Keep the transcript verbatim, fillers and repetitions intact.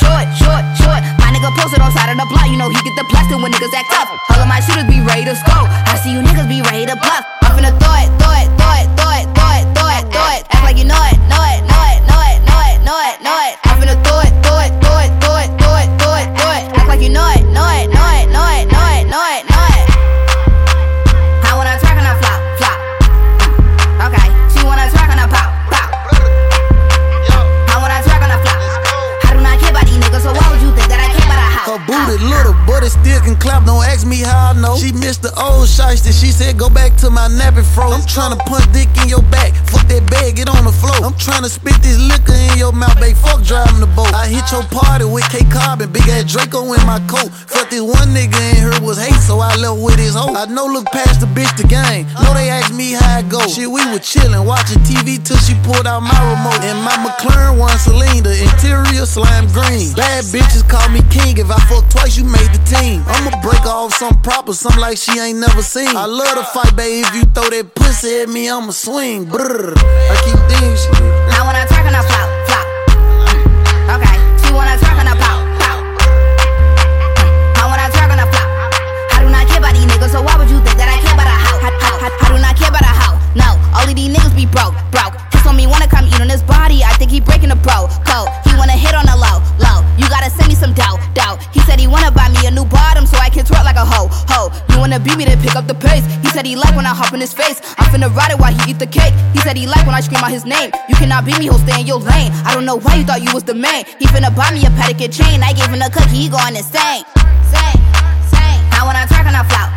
short, short, short. My nigga posted on side of the block, you know he get the blasting when niggas act tough. All of my shooters be ready to score. I see you niggas be ready to bluff. I'm finna throw it, throw it, throw it, throw it, throw it, throw it, throw it. Act like you know it, know it, know it, know it, know it, know it, know it. I'm finna throw it, throw it, throw it, throw it, throw it, throw it, throw it. Act like you know it, know it, know it, know it, know it, know it, know it. I wanna track and I flop, flop. Okay, she wanna track and I pop, pop. I wanna track and I flop. I do not care about these niggas, so why would you think that I care about a house? Her booty little, but it still can clap. Don't ask me how I know. She missed the old shiesty. She said go back to my nappy fro. I'm tryna punch dick in your back. Fuck that bag, get on the floor. I'm tryna spit this liquor in your mouth, babe. Fuck driving the boat. I hit your party with K Carbon, big ass Draco in my coat. Fuck this one nigga in her was hate, so I left with his hoe. I know look past the bitch the game. Know they asked me how I go. Shit, we were chillin', watching T V till she pulled out my remote. And my McLaren one Celine, the interior slime green. Bad bitches call me king. If I fuck twice, you made the team. I'ma break off some proper, something like she ain't never seen. I love to fight, babe. If you throw that pussy at me, I'ma swing. Brrr. I keep thinking shit. I wanna track and I flop, flop. Okay, she wanna track and I pop, pop. I wanna track and I flop. I do not care about these niggas, so why would you think that I care about a house? I, I, I, I do not care about a house. No, all of these niggas be broke, broke. His on me wanna come eat on his body. I think he breaking the bro code. He wanna hit on the low, low. You gotta send me some dough, dough. He said he wanna buy me a new bottom so I can twerk like a hoe, hoe. You wanna beat me to pick up the pace. He said he like when I hop in his face. I'm finna ride it while he eat the cake. He said he like when I scream out his name. You cannot beat me, he'll stay in your lane. I don't know why you thought you was the man. He finna buy me a pedicure chain. I gave him a cookie, he going insane. Same, same. I wanna track and I flop.